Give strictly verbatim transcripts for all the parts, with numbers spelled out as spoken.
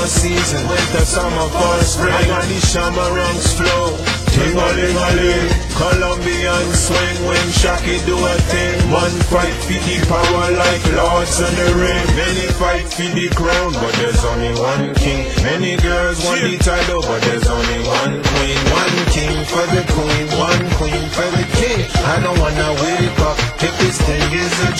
no season. Winter, summer, fall, spring. I got the Shamarang's flow. Ting-a-ling-a-ling, Colombian swing when Shaki do a thing. One fight for the power like lords on the ring. Many fight for the crown, but there's only one king. Many girls want the title, but there's only one queen. One king for the queen, one queen for the king. I don't wanna wake up if this thing is a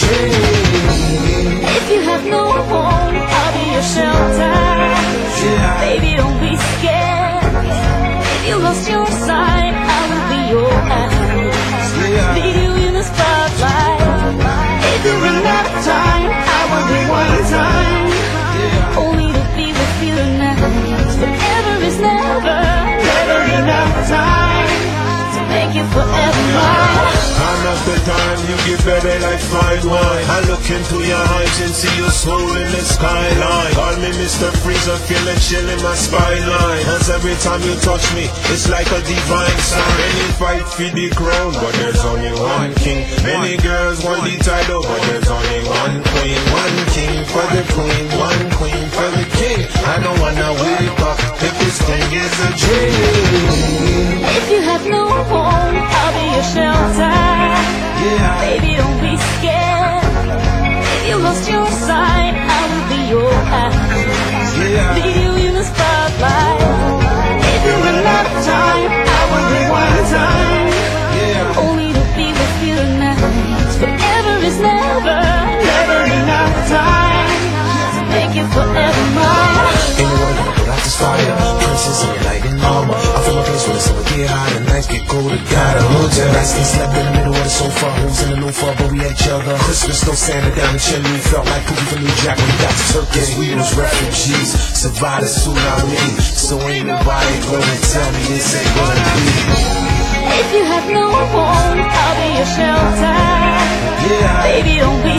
dream. If you have no home, I'll be your shelter. Yeah. Baby, don't be scared. If you lost your sight, I will be your eyes. Yeah. Lead you in the spotlight. If you run out of time, I will be one time. Yeah. Only to be with you tonight. Forever is never, never enough time to make you forever mine. Time after time, you get better like fine wine. I look into your eyes and see your soul in the skyline. Call me Mister Freezer, feel a chill in my spine line. Cause every time you touch me, it's like a divine sign. Many fight for the crown, but there's only one king. Many girls want the title, but there's only one queen. One king for the queen, one queen for the king. I don't wanna wake up if this thing is a dream. If you have no home, I'll be your shelter. Yeah. Baby, don't be scared. If you lost your sight, I will be your eyes. Yeah. Lead you in the spotlight. If you run out of time, I will be one time. Yeah. Only to be with you tonight. Forever is never, never enough time to make you forever mine. Ain't no way gonna put out this fire. Princess in your light and armor. I'm from a place where the summer get hot and nights get colder. Gotta hold ya. Last night slept in the middle of the sofa. Who's in the loofah, but we had each other. Christmas, no Santa down the chimney. Felt like Pookie from New Jack when we got to Turkey. We was refugees, survived the tsunami. So ain't nobody gonna tell me this ain't gonna be. If you have no home, I'll be your shelter. Yeah. Baby, don't be